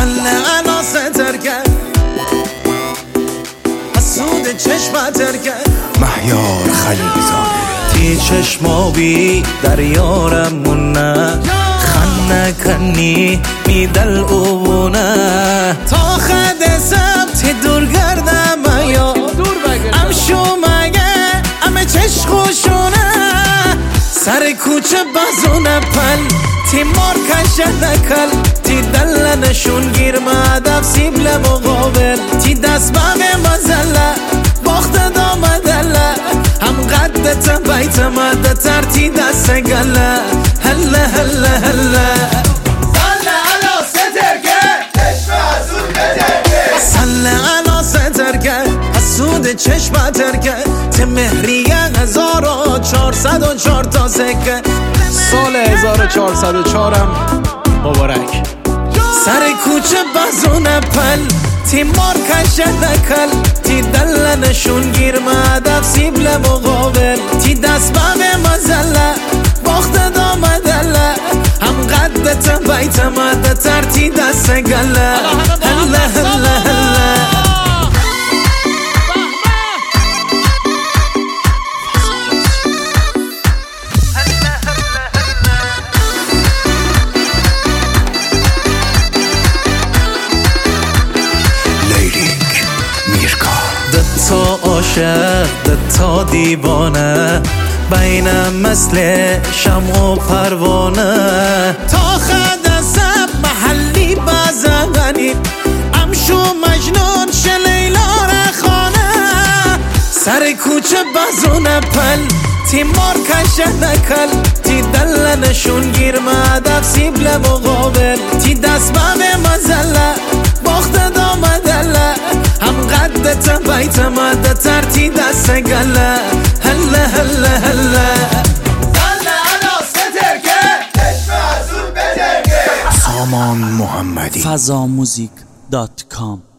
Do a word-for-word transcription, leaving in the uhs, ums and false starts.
سله علا ستر کرد حسود چشمتر کرد مهیار خلیزاده تی چشمابی در یارمونه خنه کنی میدل اوونه تا خد سبت دور گردم یا امشو مگه امه چشخوشونه سر کوچه بزونه پل تی مار کشه نکل تی دل نشون گیر مدف سیبل مقابل تی دست بغه مزله باخت دامدله هم قدت بیت مده ترتی دست گله هله هله هله سله علا ستر کرد چشم حسود بتر کرد سله علا ستر کرد حسود چشمتر کرد ته مهریه هزار و چهارصد و چهار تا سکه سال هزار و چهارصد و چهار هم مبارک. سر کوچه بزونه پل تی مار کشه نکل تی دل نشون گیر مدف سیبل مقابل تی دست بغه مزله باخت دامدله هم قدت بیت مده ترتی دست گله هله هله هله تا عاشق تا دیوانه بینم مثل شمع و پروانه تا خد سب محلی بزغنی امشو مجنون شلیلا رخانه سر کوچه بزونه پل تی مار کشه نکل تی دل نشون گیر مدف سیبل مقابل تی دست بغه مزله باخت دامدله هم قدت بیت مده ترتی دست گله هله هله هله سله علا ستر کرد چشم حسود بتر کرد سامان محمدی فضاموزیک دات کام